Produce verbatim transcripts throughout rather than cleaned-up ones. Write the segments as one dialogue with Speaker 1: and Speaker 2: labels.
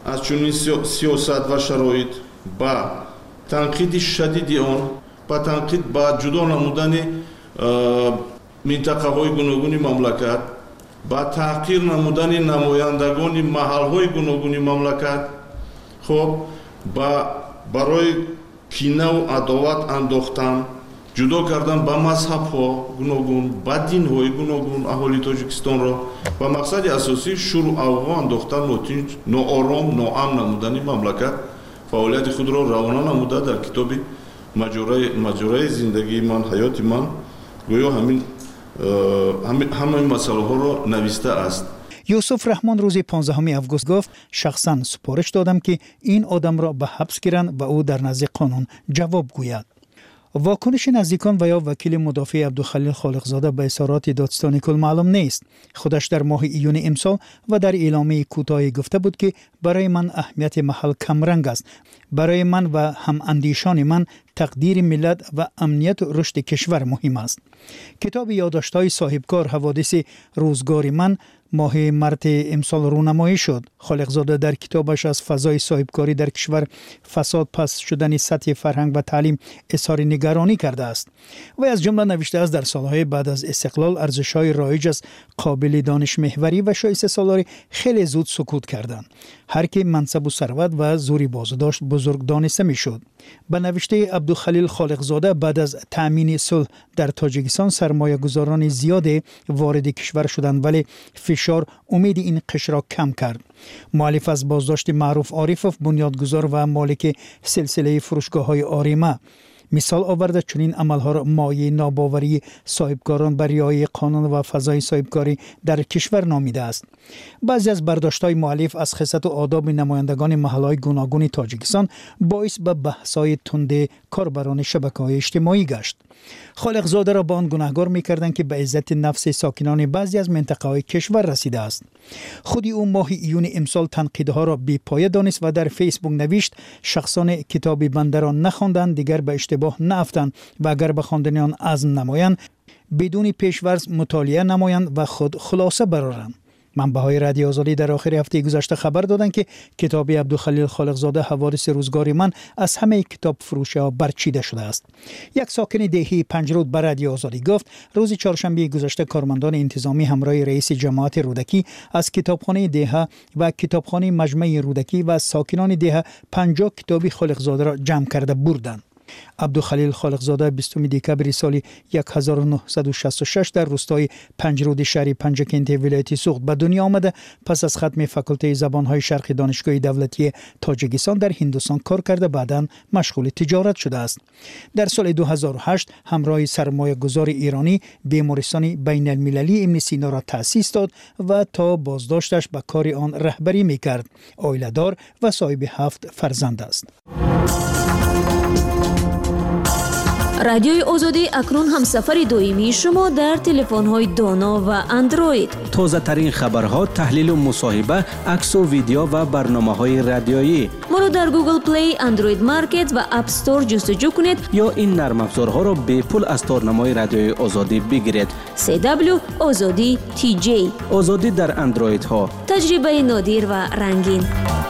Speaker 1: аз чунин сиёсат ва шароит ба танқиди шадиди он, ба танқид ба ҷудо намудани минтақаҳои гуногуни мамлакат, ба таҳқир намудани намояндагони маҳалҳои гуногуни мамлакат, хоб ба барои кинаву адоват андохтан, ҷудо кардан ба мазҳабҳо гуногун, ба динҳои гуногун аҳолии Тоҷикистонро ва мақсади асосӣ шуру авғо андохтан, нотинҷ, ноором, ноамн намудани мамлакат фаъолияти худро равона намуда дар китоби маҷораи зиндагии ман, ҳаёти ман гӯё ҳамин ҳамаи масъалаҳоро навистааст.
Speaker 2: юсуф раҳмон рӯзи понздаҳуми август гуфт: шахсан супориш додам, ки ин одамро ба ҳабс гиранд ва ӯ дар назди қонун ҷавоб гӯяд. واکنش نزدیکان و یا وکیل مدافع عبدالخلیل خالقزاده به اظهارات دادستان کل معلوم نیست. خودش در ماه ایون امسال و در اعلامیه کوتاهی گفته بود که برای من اهمیت محل کمرنگ است. برای من و هم اندیشان من تقدیر ملت و امنیت و رشد کشور مهم است. کتاب یادداشت‌های صاحبکار حوادث روزگار من ماه مارس امسال رونمایی شد. خالقزاده در کتابش از فضای صاحبکاری در کشور، فساد، پس شدن سطح فرهنگ و تعلیم اظهار نگرانی کرده است. و از جمله نوشته است در سالهای بعد از استقلال ارزش‌های رایج از قابل دانش محوری و شایسته سالاری خیلی زود سقوط کردند. هر کی منصب و ثروت و زوری باز داشت بزرگ دانسته میشد. به نوشته عبدالخلیل خالقزاده بعد از تأمین صلح در تاجیکستان سرمایه گذاران زیاد وارد کشور شدند، ولی فشار امید این قشر را کم کرد. مؤلف از بازداشت معروف عارفوف، بنیادگذار و مالک سلسله فروشگاه‌های آریما، مثال آورده چنین عملها را مایه ناباوری صاحبکاران بر رعایت قانون و فضای صاحبکاری در کشور نامیده است. بعضی از برداشت‌های مؤلف از خصلت و آداب نمایندگان محل‌های گوناگون تاجیکستان باعث به بحث‌های تند کاربران شبکه‌های اجتماعی گشت. خالقزاده را با آن گناهکار می‌کردند که به عزت نفس ساکنان بعضی از منطقه‌های کشور رسیده است. خودی او ماه ایون امسال تنقیدها را بی‌پایه دانست و در فیسبوک نوشت: شخصان کتاب بنده را نخواندند دیگر به اشتباه نافتند و اگر به خواندن آن عزم نمایند بدون پیش‌ورز مطالعه نمایند و خود خلاصه برآورند. منبع‌های رادیو آزادی در آخر هفته گذشته خبر دادند که کتاب عبدالخلیل خالقزاده حوادث روزگار من از همه کتاب فروش‌ها برچیده شده است. یک ساکن دهی پنجرود به رادیو آزادی گفت روز چهارشنبه گذشته کارمندان انتظامی همراه رئیس جماعت رودکی از کتابخانه دهه و کتابخانه مجمع رودکی و ساکنان دهه پنجاه کتابی خالقزاده را جمع کرده بردند. عبدالخلیل خالقزاده بیستم دکبر سال هزار و نهصد و شصت و شش در روستای پنجرود شهر پنجکنت ولایت سوخت به دنیا آمده. پس از ختم فاکولته زبانهای شرقی دانشگاه دولتی تاجیکستان در هندوستان کار کرده، بعداً مشغول تجارت شده است. در سال دو هزار و هشت همراه سرمایه گذار ایرانی بیمارستان بین المللی ابن سینا را تأسیس داد و تا بازداشتش به کار آن رهبری میکرد. عائله‌دار و صاحب هفت فرزند است.
Speaker 3: رادیوی آزادی اکنون هم سفر دویمی شما در تلفن‌های دانا و اندروید.
Speaker 4: تازه ترین خبرها، تحلیل و مصاحبه، عکس و ویدیو و برنامه‌های رادیویی.
Speaker 3: ما رو در گوگل پلی، اندروید مارکت و اپ استور جستجو کنید
Speaker 4: یا این نرم افزارها را به پول از تارنمای رادیوی آزادی بگیرید.
Speaker 3: سی دبلیو آزادی تی جی.
Speaker 4: آزادی در اندروید ها.
Speaker 3: تجربه نادر و رنگین.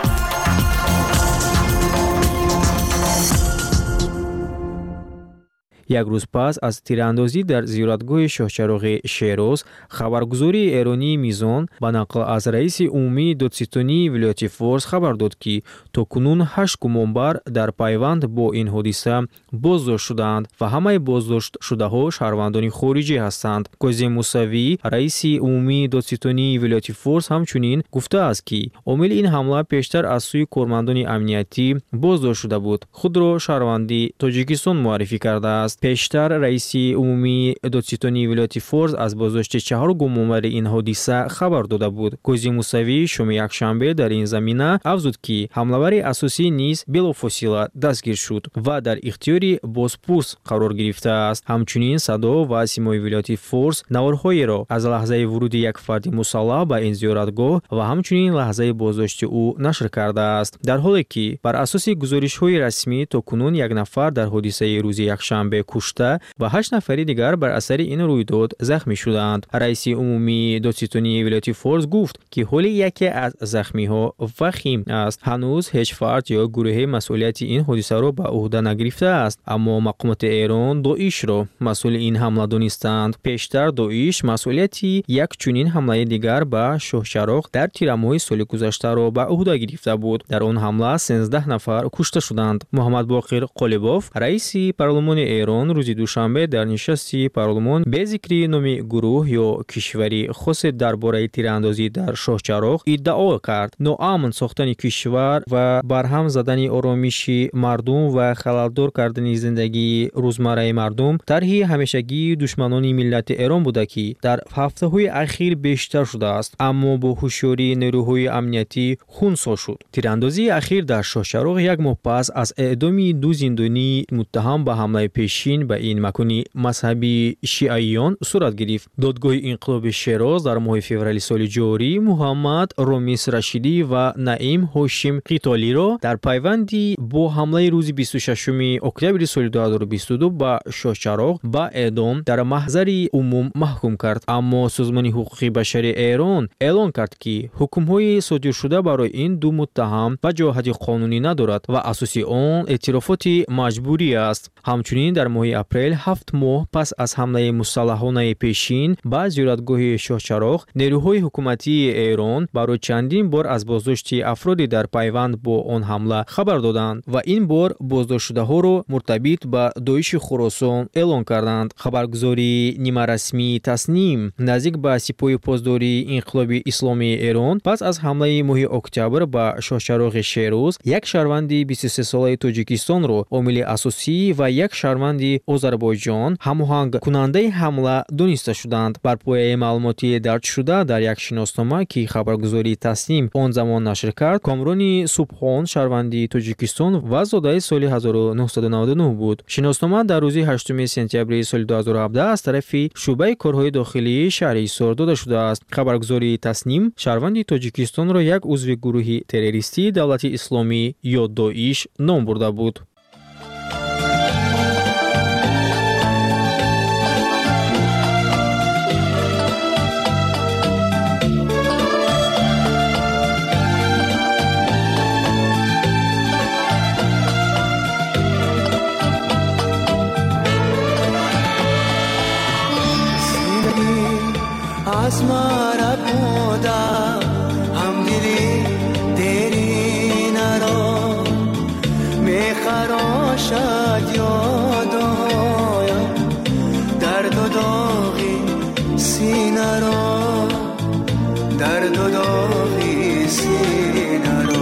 Speaker 5: یک روز پس از تیراندازی در زیارتگاه شاهچراغ شیراز، خبرگزاری ایرانی میزان با نقل از رئیس عمومی دادستانی ولایت فارس خبر داد که تاکنون هشت گمانبر در پیوند با این حادثه بازداشت شدند و همه بازداشت شده ها شهروندان خارجی هستند. کاظم موسوی، رئیس عمومی دادستانی ولایت فارس، همچنین گفته است که عامل این حمله پیشتر از سوی کارمندان امنیتی بازداشت شده بود. خود را شهروندی تاجیکستان معرفی کرده است. پیشتر رئیس عمومی دادستانی ولایت فارس از بازداشت چهار گمانبر این حادثه خبر داده بود. کاظم موسوی شام یکشنبه در این زمینه افزود که حمله‌آور اساسی نیز بلافاصله دستگیر شد و در اختیار بازپرس قرار گرفته است. همچنین صدا و سیمای ولایت فارس نوارهایی را از لحظه ورود یک فرد مسلح به این زیارتگاه و همچنین لحظه بازداشت او نشر کرده است، در حالی که بر اساس گزارش‌های رسمی تاکنون یک نفر در حادثه روز یکشنبه کشته و هشت نفری دیگر بر اثر این رویداد زخمی شدند. رئیس عمومی دادستانی ولایت فارس گفت که حال یکی از زخمی‌ها وخیم است. هنوز هیچ فرد یا گروه مسئولیت این حادثه را به عهده نگرفته است، اما مقامات ایران داعش را مسئول این حمله دانستند. پیشتر داعش مسئولیتی یک چنین حمله دیگر به شاهچراغ در تیر ماه سال گذشته را به عهده گرفته بود. در آن حمله سیزده نفر کشته شدند. محمد باقر قالیباف رئیس پارلمان ایران روز دوشنبه در نشست پارلمان به ذکر نام گروه یا کشوری خاص درباره تیراندازی در شاهچراغ ادعا کرد. ناامن ساختن کشور و برهم زدن آرامش مردم و خللدار کردن زندگی روزمره مردم طرح همیشگی دشمنان ملت ایران بوده که در هفته‌های اخیر بیشتر شده است، اما با هوشیاری نیروهای امنیتی خونسا شد. تیراندازی اخیر در شاهچراغ یک ماه پس از اعدام دو زندانی متهم به حمله پیشین به این مکان مذهبی شیعیان صورت گرفت. دادگاه انقلاب شیراز در ماه فوریه سال جاری محمد رامیس رشیدی و نعیم هاشم قیتالی را در پیوندی با حمله روز بیست و ششم اکتبر سال دو هزار و بیست و دو به شاهچراغ به اعدام در محضر عموم محکوم کرد، اما سازمان حقوق بشر ایران اعلان کرد که حکم‌های صادر شده برای این دو متهم وجاهت قانونی ندارد و اساس آن اعترافات مجبوری است. همچنین در ماه اپریل هفت ماه پس از حمله مسلحانه پیشین به زیارتگاه شاهچراغ نیروهای حکومتی ایران برای چندین بار از بازداشت افرادی در پیوند با آن حمله خبر دادند و این بار بازداشت شده ها را مرتبط به داعش خراسان اعلان کردند. خبرگزاری نیمه رسمی تصنیم نزدیک به سپاه پاسداری انقلاب اسلامی ایران پس از حمله ماه اکتبر به شاهچراغ شیراز یک شهروند بیست و سه ساله تاجیکستان را عامل اساسی و یک شهروند آذربایجان هماهنگ کننده حمله دانسته شدند. بر پایه معلوماتی درج شده در یک شناسنامه که خبرگزاری تصنیم آن زمان نشر کرد، کامران سبحان شهروند تاجیکستان و زاده سال هزار و نهصد و نود و نه بود. شناسنامه در روز هشتم سپتامبر سال دو هزار و هفده از طرف شعبه کارهای داخلی شهر ایسار داده شده است. خبرگزاری تصنیم شهروند تاجیکستان را یک عضو گروه تروریستی دولت اسلامی یا داعش نام برده بود.
Speaker 6: आसमारा बूंदा हम दिली तेरी नरो मैं खरोशात यादो दर्द दोगी सीना रो दर्द दोगी सीना रो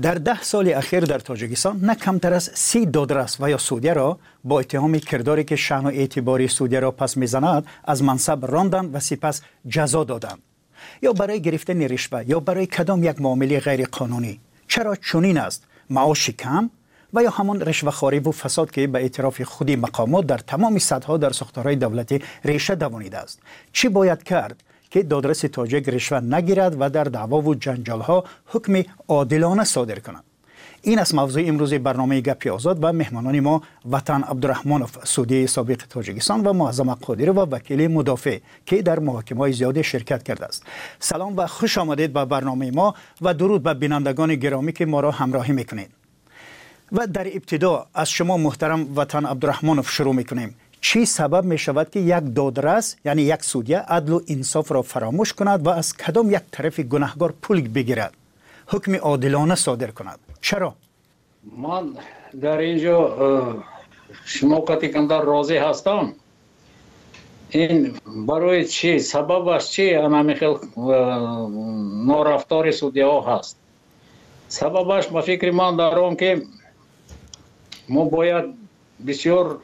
Speaker 2: در ده سال اخیر در تاجیکستان نه کمتر از سی دادرس و یا سودیه را با اتهام کرداری که شأن و اعتباری سودیه را پس میزند از منصب راندند و سپس جزا دادند، یا برای گرفتن رشوه یا برای کدام یک معامله غیر قانونی. چرا چنین است؟ معاش کم و یا همان رشوه‌خواری و فساد که به اعتراف خودی مقامات در تمام سطح‌ها در ساختارهای دولتی ریشه دوانیده است. چی باید کرد که دادرس تاجیک رشوه نگیرد و در دعوا و جنجال‌ها حکم عادلانه صادر کند؟ این است موضوع امروز برنامه گپی آزاد و مهمانان ما وطن عبدالرحمانوف، سودی سابق تاجیکستان، و معظم قادری و وکیل مدافع که در محاکمه‌های زیاد شرکت کرده است. سلام و خوش آمدید به برنامه ما و درود به بینندگان گرامی که ما را همراهی میکنید. و در ابتدا از شما محترم وطن عبدالرحمانوف شروع میکنیم. چی سبب می شود که یک دادرس یعنی یک سودیه عدل و انصاف را فراموش کند و از کدام یک طرف گناهکار پول بگیرد، حکم عادلانه صادر کند؟ چرا؟
Speaker 7: من در اینجا شما کتیکندر راضی هستم. این برای چی؟ سببش چی؟ اما خیلی نارفتار سودیه ها هست. سببش به فکر من دارم که ما باید بسیار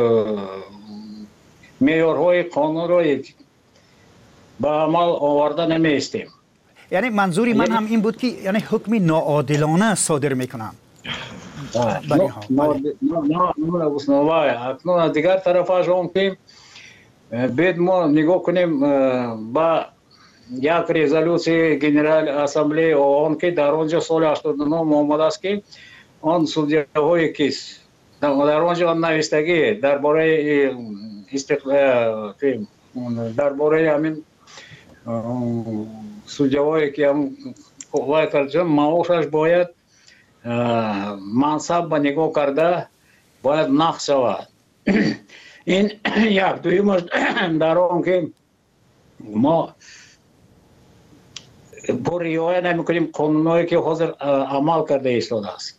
Speaker 7: معیارهای قانون را به عمل آورده نمیستیم.
Speaker 2: یعنی منظوری من هم این بود که یعنی حکم ناعادلانه صادر میکنم.
Speaker 7: نه اکنون از دیگر طرفش هم که باید ما نگاه کنیم با یک رزولوسی جنرال اسمبلی آن که در آنجا سال هشتاد و نه آمده است که آن سودیه های کیس در آنجا آن نوشتگی درباره استقلال درباره همین سودیه هایی که هم قوای ترجمه معاشش باید منصب به نگاه کرده باید نقص شود. این یک. دویمش در آن که ما با رعایت نمی‌کنیم قانونایی که حاضر عمل کرده ایستاده است.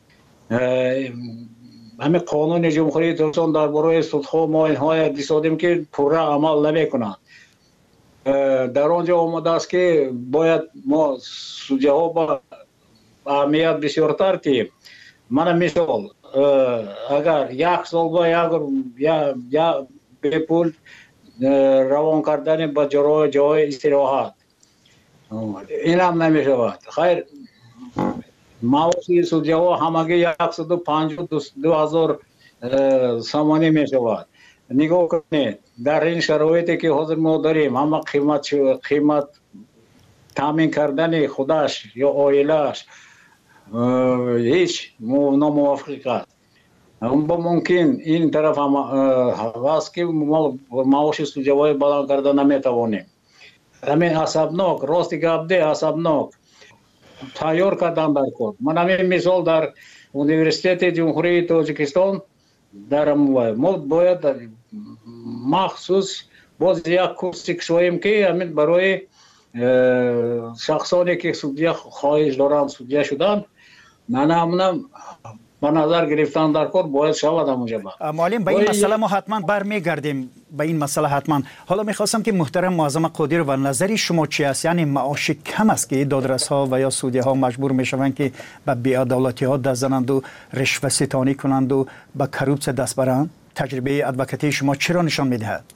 Speaker 7: همین قانون جمهوری ترکستان درباره سودها ما اینها دیدیم که پوره عمل نمی‌کنند. در آنجا آمده است که باید ما سودیه ها با اهمیت بسیارتر که من مثال اگر یک سال با یا یا به پول روان کردن با جای جای استراحت این هم نمی شود. خیر معاشی سودیه ها همگی صد و پنجاه و دو هزار سامانی می شود. نگاه کنید در این شرایطی که حاضر ما داریم همه قیمت قیمت تامین کردن خودش یا عائله‌اش هیچ ناموافق است. با ممکن این طرف هم هست که ما معاش سودیه های بلند کرده نمیتوانیم. همین عصبناک راستی گفته عصبناک تیار کردن در کار. من همین مثال در انیورسیته جمهوری تاجیکستان در ما باید مخصوص باز یک کورسی کشویم که همین برای شخصانی که سودیه خواهش دارن سودیه شدن نه نه به نظر گرفتن در کار باید شود همونجا.
Speaker 2: معلم به این مسئله ما حتما برمیگردیم به این مسئله حتما. حالا میخواستم که محترم معظم قادری و نظری شما چی است؟ یعنی معاش کم است که دادرس ها و یا سودیه ها مجبور میشوند که به بی‌عدالتی ها دست زنند و رشوه ستانی کنند و به کروپس دست برند؟ تجربه ادوکاتی شما چرا نشان میدهد؟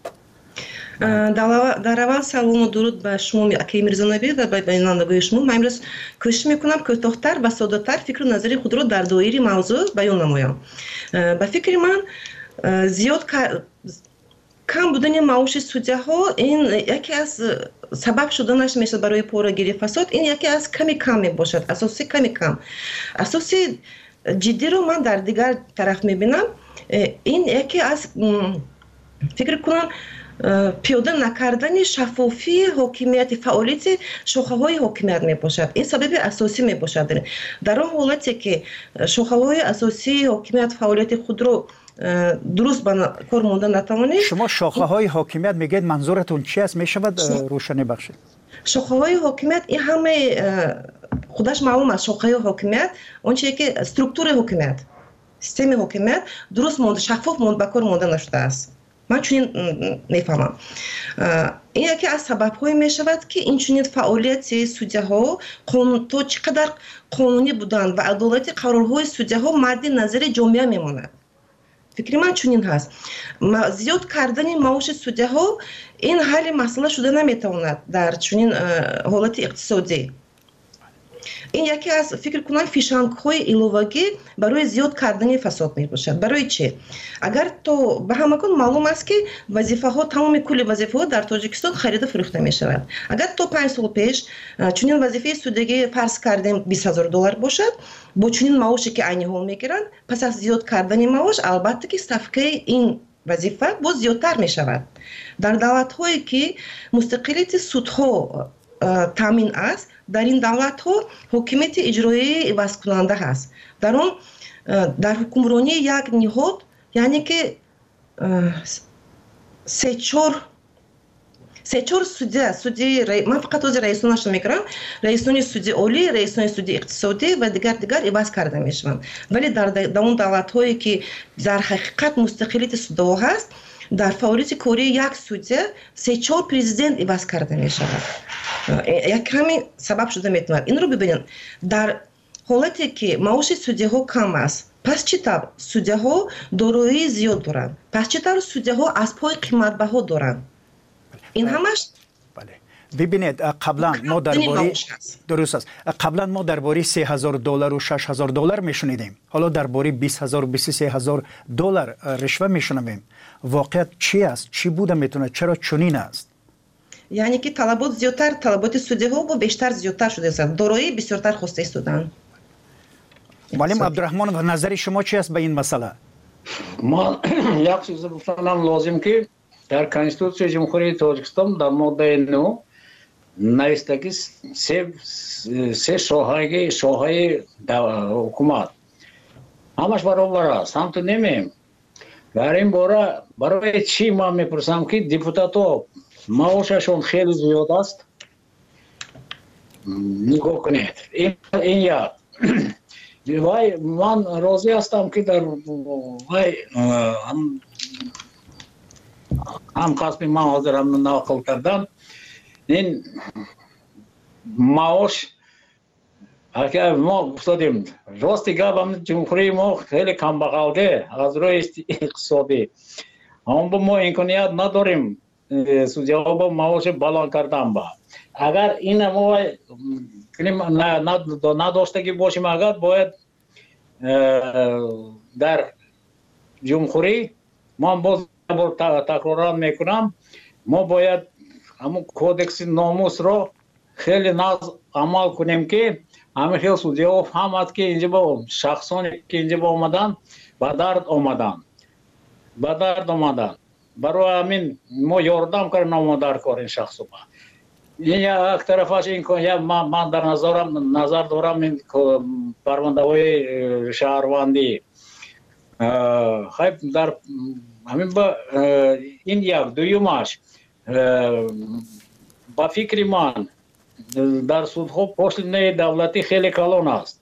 Speaker 8: در اول سلام و درود به شما اکی میرزانوی و به بینندگان شما. من امروز کوشش میکنم که کوتاه‌تر و ساده‌تر فکر و نظری خود را در دایره موضوع بیان نمایم. به فکر من زیاد کم بودن معاش سودیه ها این یکی از سبب شدنش میشه برای پورگیری فساد. این یکی از کمی کم میباشد، اساسی کمی کم. اساسی جدی رو من در دیگر طرف میبینم. این یکی از فکر کنم پیاده نکردن شفافی حاکمیت فعالیت شاخه های حاکمیت می باشد. این سبب اساسی می باشد. در آن حالتی که شاخه های اساسی حاکمیت فعالیت خود رو درست به کار مانده نتوانید.
Speaker 2: شما شاخه های حاکمیت میگید منظورتون چی است؟ می شود روشنی بخشید؟
Speaker 8: شاخه های حاکمیت این همه خودش معلوم است. شاخه های حاکمیت اون چیزی که استرکتور حاکمیت سیستم حاکمیت درست مانده شفاف مانده به کار مانده نشده است. من چنین میفهمم. این یکی از سبب‌های میشود که این چنین فعالیت سودی‌ها تو چقدر قانونی بودن و عدالت قرارهای سودی‌ها مد نظر جامعه میماند. فکر من چنین هست. زیاد کردن معاش سودی‌ها این حل مسئله شده نمیتواند در چنین حالت اقتصادی. این یکی از فکر کنم فیشنگ‌های ایلوواگی برای زیاد کردن فساد میباشد. برای چه؟ اگر تو به همگان معلوم است که وظیفه ها تمام کل وظیفه ها در تاجیکستان خرید و فروخته می شود. اگر تو پنج سال پیش چنین وظیفه سودگی فرض کردیم بیست هزار دلار باشد، با چنین معاشی که عینی ها میگیرند، پس از زیاد کردن معاش البته که صفقه این وظیفه باز زیادتر می شود. در دولت هایی که مستقلیت سودها تامین است، در این دولت ها حکومت اجرایی عوض کننده هست. در اون در حکمرانی یک نهاد یعنی که سه چهار سه چهار سودی سودی من فقط از رئیسانش میگم، رئیسان سودی عالی، رئیسان سودی اقتصادی و دیگر دیگر عوض کرده میشوند. ولی در در اون دولت هایی که در حقیقت مستقلیت سودها هست، در فعالیت کاری یک سودی سه چهار پرزیدنت عوض کرده می شود. یک همین سبب شده میتواند. این رو ببینید، در حالتی که معاش سودی ها کم است، پس چطور سودی ها دارایی زیاد دارند؟ پس چطور سودی ها از پای قیمت بها دارند؟ این همش
Speaker 2: بله. ببینید قبلا ما درباره درست است. قبلا ما درباره سه هزار دلار و شش هزار دلار میشنیدیم. حالا درباره بیست هزار و بیست و سه هزار دلار رشوه میشنویم. واقعیت چی است؟ چی بوده میتونه؟ چرا چنین است؟
Speaker 8: یعنی که طلبات زیادتر، طلبات سودی ها با بیشتر زیادتر شده است. دارایی بسیارتر خواسته استودن.
Speaker 2: معلم عبدالرحمن و نظر شما چی است به این مسئله؟
Speaker 7: ما یک چیز بفرمایم لازم که در کنستیتوسیون جمهوری تاجیکستان در ماده نو نوشته که سه سه شاخه شاخه حکومت همش برابر است. هم تو نمیم. در این باره برای چی ما میپرسم که دیپوتات ها معاششون خیلی زیاد است؟ نگاه کنید. این این یاد. وای من راضی هستم که در وای هم هم قسمی من حاضرم نقل کردم. این معاش اگر ما گفتیم راستی گفتم جمهوری ما خیلی کم بغلده از روی اقتصادی، اما ما امکانیت نداریم سودی‌ها با معاش بالا کردن. با اگر این ما نداشتگی باشیم، اگر باید در جمهوری ما باز تکرار میکنم، ما باید همون کودکس ناموس رو خیلی ناز عمل کنیم که همه خیلی سودی‌ها فهمد که اینجا با شخصانی که اینجا با آمدن با درد آمدن با درد آمدن برای همین ما یاردم کردن ما در کار این شخص با این یک طرفش این که من, من در نظرم نظر دارم این پرونده های شهروندی خیلی در همین با این یک دویمش با فکر من در سودها پشت دولتی خیلی کلان است.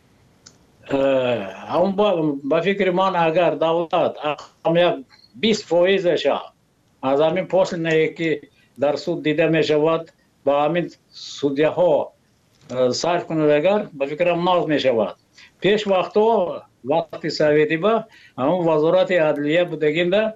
Speaker 7: اما با, با فکر من اگر دولت هم بیست فایزش از همین پشت که در سود دیده می شود با همین سودیه ها صرف کنند، اگر با فکرم ناز می شود. پیش وقتا وقتی سویدی با همون وزارت عدلیه بودگیم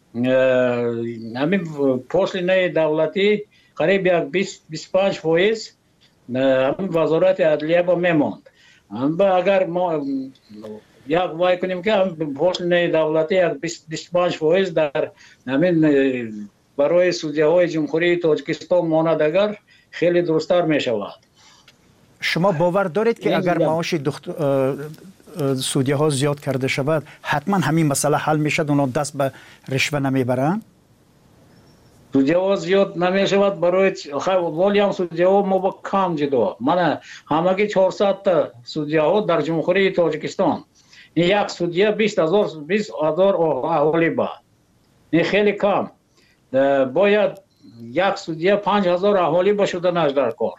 Speaker 7: همین پشت دولتی قریب یک بیست بیست و پنج فایز همین وزارت عدلیه با میماند. اگر ما یک وای کنیم که پشت دولتی یک بیست و پنج فایز در همین برای سودیه های جمهوری تاجیکستان ماند، اگر خیلی درستر می شود.
Speaker 2: شما باور دارید که اگر معاش سودیه ها زیاد کرده شود حتما همین مسئله حل می شد، اونا دست به رشوه نمی برند؟
Speaker 7: سودیه ها زیاد نمی شود برای ولی هم سودیه ها ما با کم جدا. من همگی چهارصد تا سودیه ها در جمهوری تاجیکستان، این یک سودیه بیست هزار بیست هزار اهالی با، این خیلی کم. باید یک سودیه پنج هزار اهالی با شدنش در کار.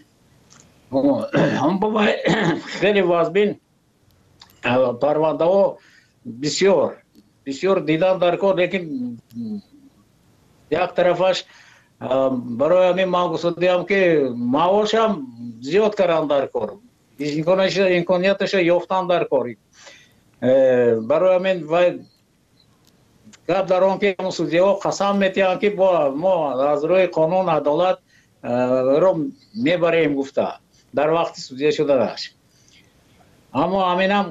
Speaker 7: هم باید خیلی واضبین پرونده ها بسیار بسیار دیدن در کار، لیکن یک طرفش برای همین من گفتم که معاشم زیاد کردن در کار، امکانیتش یافتن در کاری. برای همین و گپ در آن که سودیا قسم میتیان که با ما از روی قانون عدالت رو میبریم گفته در وقت سودیا شده داشت، اما همین هم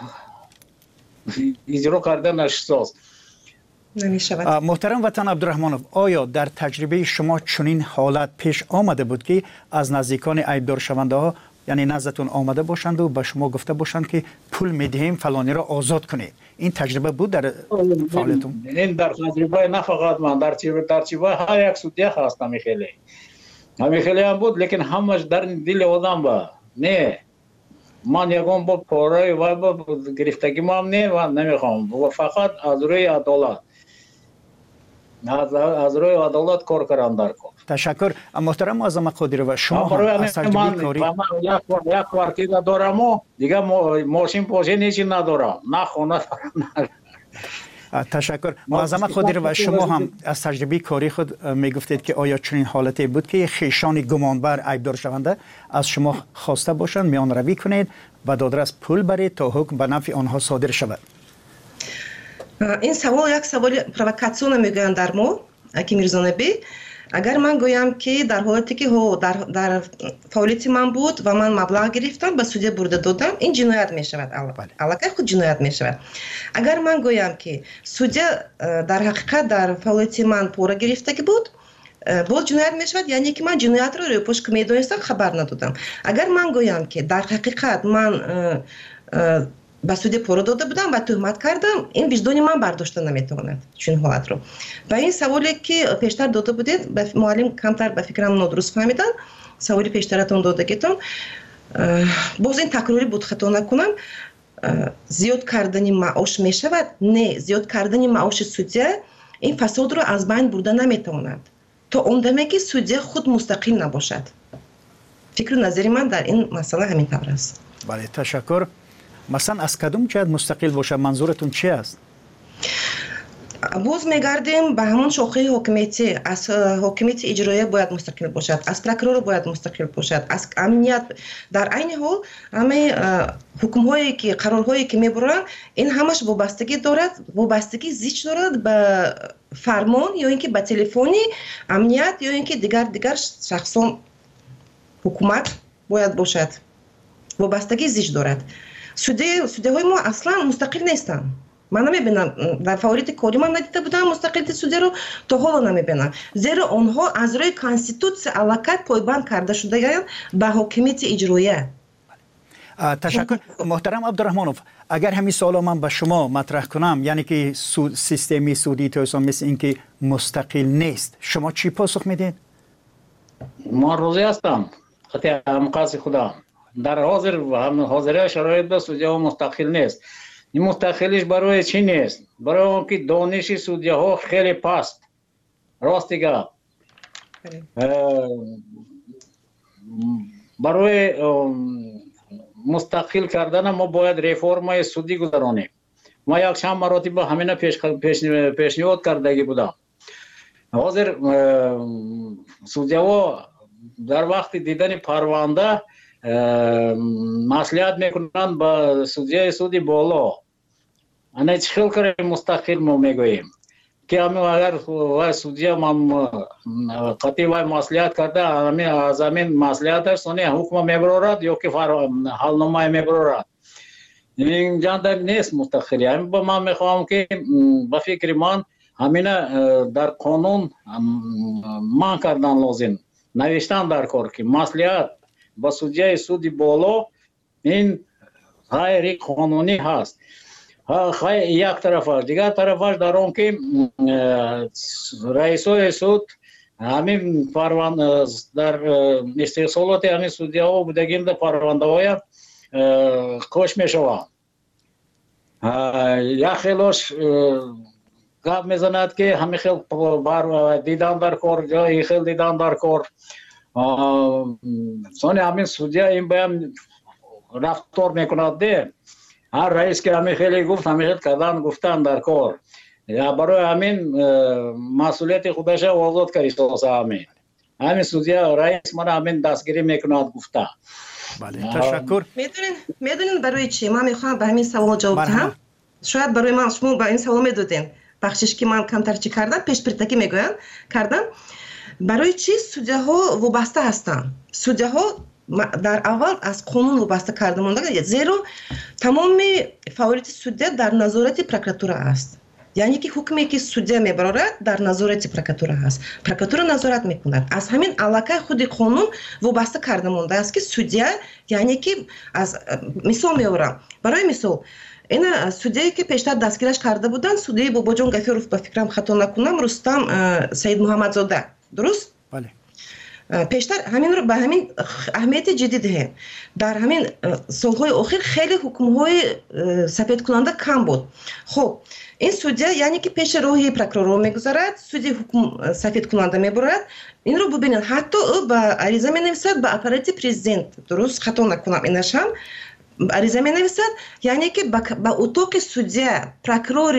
Speaker 7: اجرا کردن نشست.
Speaker 2: محترم وطن عبدالرحمنوف، آیا در تجربه شما چنین حالت پیش آمده بود که از نزدیکان ایبدار شونده ها یعنی نزدتون آمده باشند و به شما گفته باشند که پول میدهیم فلانی را آزاد کنید؟ این تجربه بود در فعالیتون؟
Speaker 7: این در تجربه نه فقط من، در تجربه هر یک سودیا هست. همی خیلی همی خیلی هم بود، لیکن همش در دل آدم با نه من یکم با پاره و با گرفتگی ما هم نه و نمیخوام و فقط از روی عدالت از روی عدالت کار کردن در کار.
Speaker 2: تشکر محترم معظم قادری و شما هم از تجربه کاری
Speaker 7: یک کارتی ندارم و دیگه ماشین پاشه نیچی ندارم، نه خونه دارم.
Speaker 2: تشکر معظم قادری و شما هم از تجربه کاری خود میگفتید که آیا چنین حالتی بود که خیشان گمانبر ایبدار شونده از شما خواسته باشند میان روی کنید و دادرس پول برید تا حکم به نفع آنها صادر شود؟
Speaker 8: این سوال یک سوال پرووکاسیون میگویند در ما اکی میرزانبی. اگر من گویم که در حالتی که در در فعالیت من بود و من مبلغ گرفتم به سودیا برده دادم، این جنایت می شود. علاقه خود جنایت می شود. اگر من گویم که سودیا در حقیقت در فعالیت من پوره گرفته بود، باز جنایت می شود، یعنی که من جنایت رو روی پشت میدونستم خبر ندادم. اگر من گویم که در حقیقت من به سودیا پوره داده بودم و تهمت کردم، این وجدان من برداشته نمیتواند چون حالت رو. و این سوالی که پیشتر داده بودید معلم کمتر به فکرم نادرست فهمیدن، سوالی پیشترتون دادگیتون باز این تکراری بود خطا نکنم. زیاد کردن معاش می شود؟ نه، زیاد کردن معاش سودیا این فساد رو از بین برده نمیتواند تا اون دمی که سودیا خود مستقل نباشد. فکر و نظری من در این مسئله همین طور است.
Speaker 2: بله تشکر. مثلا از کدوم جهت مستقل باشه منظورتون چی است؟
Speaker 8: باز میگردیم به همون شاخه حکومتی. از حکومت اجرایی باید مستقل باشد، از پروکورور باید مستقل باشد، از امنیت. در عین حال همه حکم هایی که قرارهایی که میبرن این همش وابستگی دارد، وابستگی زیچ دارد به فرمان یا اینکه به تلفنی امنیت یا اینکه دیگر دیگر شخصان حکومت باید باشد. وابستگی زیچ دارد. سودی سودی های ما اصلا مستقل نیستن. من نمیبینم در فعالیت کاری من ندیده بودم مستقلیت سودی رو، تا حالا نمیبینم، زیرا آنها از روی کانستیتوسیون علاقت پایبند کرده شده به حکومت اجرایی.
Speaker 2: تشکر محترم عبدالرحمنوف. اگر همین سوال من به شما مطرح کنم، یعنی که سود سیستمی سودی توسان مثل این که مستقل نیست، شما چی پاسخ میدید؟
Speaker 7: ما روزی هستم خطی همقاس خدا در حاضر و هم حاضره شرایط به سودیا مستقل نیست. این مستقلیش برای چی نیست؟ برای اون که دانش سودیا ها خیلی پست. راست دیگه برای مستقل کردن ما باید ریفورمای سودی گذرانیم. ما یک چند مراتب همین پیش پیشنهاد کردگی بودم. حاضر سودیا ها در وقت دیدن پرونده مسئولیت میکنند با سودیا سودی بالا. انا چخیل کاری مستقل ما میگوییم که همین اگر سودیا من قطعی وای مسئولیت کرده همین از همین مسئولیتش سونی حکم میبرد یا که حالنامه میبرد. این جان نیست مستقلی. همین با من میخوام که با فکر من همین در قانون من کردن لازم، نوشتن در کار که مسئولیت با سودیا سودی بالا این غیر قانونی هست. خیلی یک طرفش، دیگر طرفش در اون که رئیسای سود همین پرونده در استحصالات همین سودیا ها بودگیم در پرونده های کش می شود. یک خیلیش گپ میزند که همین خیلی بر دیدن در کار یا خیلی دیدن در کار سانی همین سودیا این باید رفتار میکند ده هر رئیس که همین خیلی گفت همین خیلی کردن گفتن در کار یا برای همین مسئولیت خودش آزاد کردی سازه همین همین سودیا رئیس من همین دستگیری میکند گفته.
Speaker 2: بله تشکر.
Speaker 8: میدونین میدونین برای چی من میخوام به همین سوال جواب بدم. شاید برای من شما به این سوال میدادین بخشش که من کمتر چی کردم پیش پرتکی میگویم کردم. برای چی سودیاها وابسته هستند؟ سودیاها در اول از قانون وابسته کرده مونده زیرا تمام فعالیت سودیا در نظارت پروکراتور است. یعنی که حکمی که سودیا میبرد در نظارت پروکراتور است. پروکراتور نظارت میکند. از همین علاقه خود قانون وابسته کرده مونده است که سودیا یعنی که از مثال میورم برای مثال این سودیایی که پیشتر دستگیرش کرده بودن سودیای باباجان گفیروف به فکرم خطا نکنم رستم سید محمدزاده درست؟
Speaker 2: بله.
Speaker 8: پیشتر همین رو به همین اهمیت جدی دهیم. در همین سالهای اخیر خیلی حکم‌های سفید کننده کم بود. خب این سودیا یعنی که پیش روی پروکرور میگذارد سودی حکم سفید کننده میبرد این رو ببینید حتی او به عریضه مینویسد به اپارات پرزیدنت درست خطا نکنم اینش هم عریضه مینویسد یعنی که به اتاق سودیا پروکرور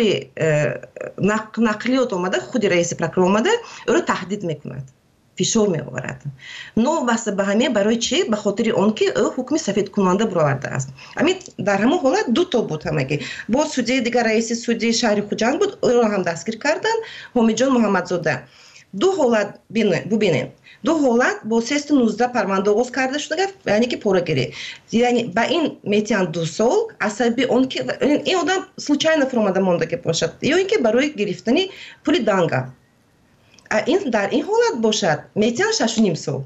Speaker 8: نقلیات اومده خود رئیس پروکرور اومده او رو تهدید میکند فشار می آورد. نو واسه به همه برای چی؟ به خاطر اون که او حکم سفید کننده برآورده است. همین در همون حالت دو تا بود همگی. با سودی دیگر رئیس سودی شهر خوجند بود او را هم دستگیر کردن حمیدجان محمدزاده. دو حالت ببینید. دو حالت با سیست نوزده پرونده آغاز کرده شده یعنی که پورگیری. یعنی با این میتیان دو سال عصبی اون که این آدم случайно فرمانده مونده که باشد یا اینکه برای گرفتن پول دانگا این در این حالت باشد میتیان شش و نیم سال.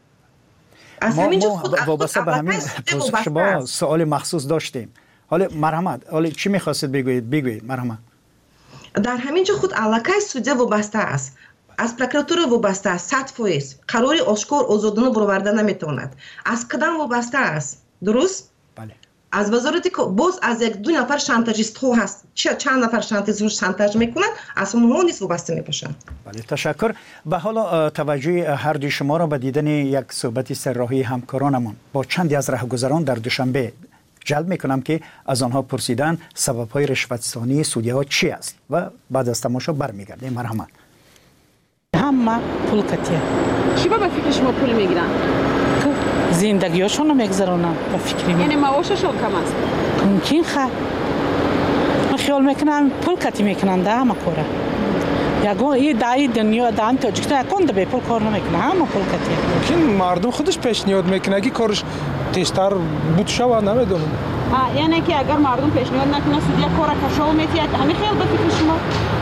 Speaker 8: از همینجا خود
Speaker 2: وابسته به همین شما سوال مخصوص داشتیم. حالا مرحمت حالا چی میخواستید بگویید بگویید مرحمت.
Speaker 8: در همینجا خود علاقه سودیا وابسته است. از پروکراتور وابسته است. صد فیصد قراری آشکار آزادانه برآورده نمیتواند. از کدام وابسته است؟ درست؟
Speaker 2: بله.
Speaker 8: از وزارت باز از یک دو نفر شانتاژیست ها هست چند نفر شانتاژ شانتاژ میکنند از اونها نیست وابسته میباشند.
Speaker 2: بله تشکر. به حالا توجه هر دوی شما را به دیدن یک صحبت سرراهی همکارانمان با چندی از راهگذران در دوشنبه جلب میکنم که از آنها پرسیدن سبب های رشوت‌ستانی سودی‌ها چی است و بعد از تماشا برمیگردیم. مرحمت.
Speaker 9: همه پول کتیه.
Speaker 10: چی با فکر شما پول میگیرن؟
Speaker 9: زندگیشون رو میگذرونن با فکری.
Speaker 10: یعنی معاششون کم است؟
Speaker 9: ممکن خواهد. من خیال میکنم پول کتی میکنن ده همه کاره. یکون این دایی دنیا دان تاجیکستان یکون دبی پول کار نمیکنه همه پول کتی.
Speaker 11: ممکن مردم خودش پیشنهاد میکنه که کارش تیزتر بود شو نمیدونم.
Speaker 10: ها یعنی که اگر مردم پیشنهاد نکنه سودیا کار کشو میتید همین خیال با فکر شما؟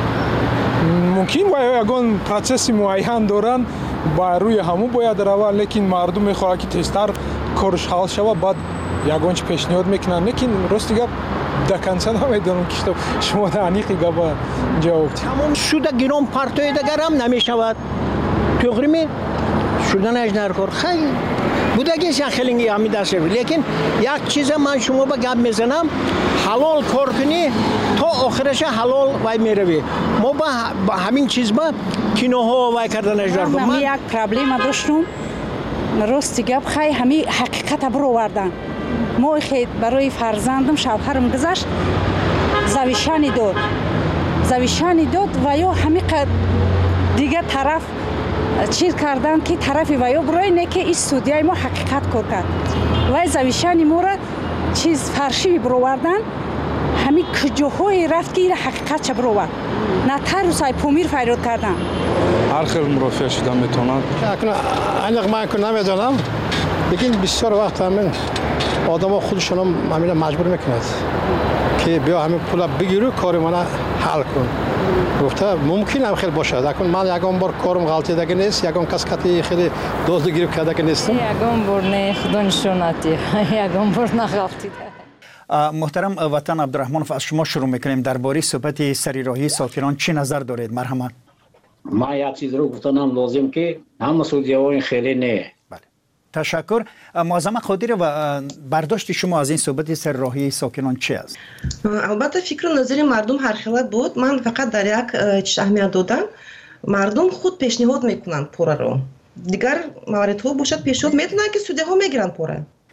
Speaker 11: ممکن و یکون پروسس معین دارن با روی همون باید روان لیکن مردم میخواد که تیزتر کارش حل شود بعد یکون چه پیشنهاد میکنن لیکن راست گپ دکنسن نمیدونم که شما دانیقی گپ جواب
Speaker 12: تمام شده گیرم پارتوی دیگر هم نمیشود تقریبا شدن اجنار کار خیلی بوده که خیلی همی دسته لیکن یک چیز من شما با گپ میزنم حلال کار کنی تا آخرش حلال وای میروی ما با همین چیز با کینوها وای کردن اجنار کار
Speaker 9: من یک پرابلم داشتم راستی گپ خیلی همی حقیقت برو وردن ما خیلی برای فرزندم شوهرم گذشت زویشانی داد زویشانی داد و یا همی دیگه طرف چیز کردن که طرفی و یا برای نه که این سودیای ما حقیقت کار کرد و زویشانی ما را چیز فرشی برووردن همین کجاهای رفت که این حقیقت چه بروورد نه تر و سای پومیر فریاد کردن
Speaker 11: هر خیلی مرافع شدن میتونن
Speaker 12: اینق من که نمیدونم لیکن بسیار وقت همین آدم ها خودشون هم همین مجبور میکند که بیا همین پول بگیرو کار من حل کن گفته ممکن هم خیلی باشه لیکن من یکم بار کارم غلطی دیگه نیست یکم کس کتی خیلی دوست گرفت کرده که نیستم
Speaker 13: یکم بار نه خدا نشوناتی یکم بار نه غلطی
Speaker 2: محترم وطن عبدالرحمن از شما شروع میکنیم درباره صحبت سریراهی ساکنان چی نظر دارید مرحمت؟
Speaker 7: ما یک چیز رو گفتنم لازم که همه سودی‌ها خیلی نه.
Speaker 2: بله تشکر. معظم قادری و برداشت شما از این صحبت سرراهی ساکنان چی است؟
Speaker 8: البته فکر و نظر مردم هر خیلی بود من فقط در یک چیز اهمیت دادم مردم خود پیشنهاد میکنن پوره رو دیگر موارد ها باشد پیشنهاد میتونن که سودی‌ها میگیرن پوره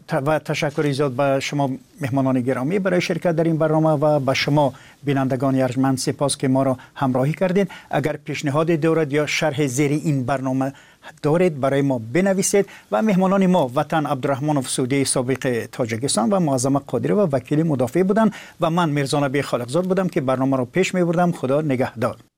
Speaker 2: و تشکر زیاد به شما مهمانان گرامی برای شرکت در این برنامه و به شما بینندگان ارجمند سپاس که ما را همراهی کردید. اگر پیشنهاد دارید یا شرح زیر این برنامه دارید برای ما بنویسید. و مهمانان ما وطن عبدالرحمن فسودی سابق تاجیکستان و معظم قادری و وکیل مدافع بودند و من میرزا نبی خالقزاد بودم که برنامه را پیش می بردم. خدا نگهدار.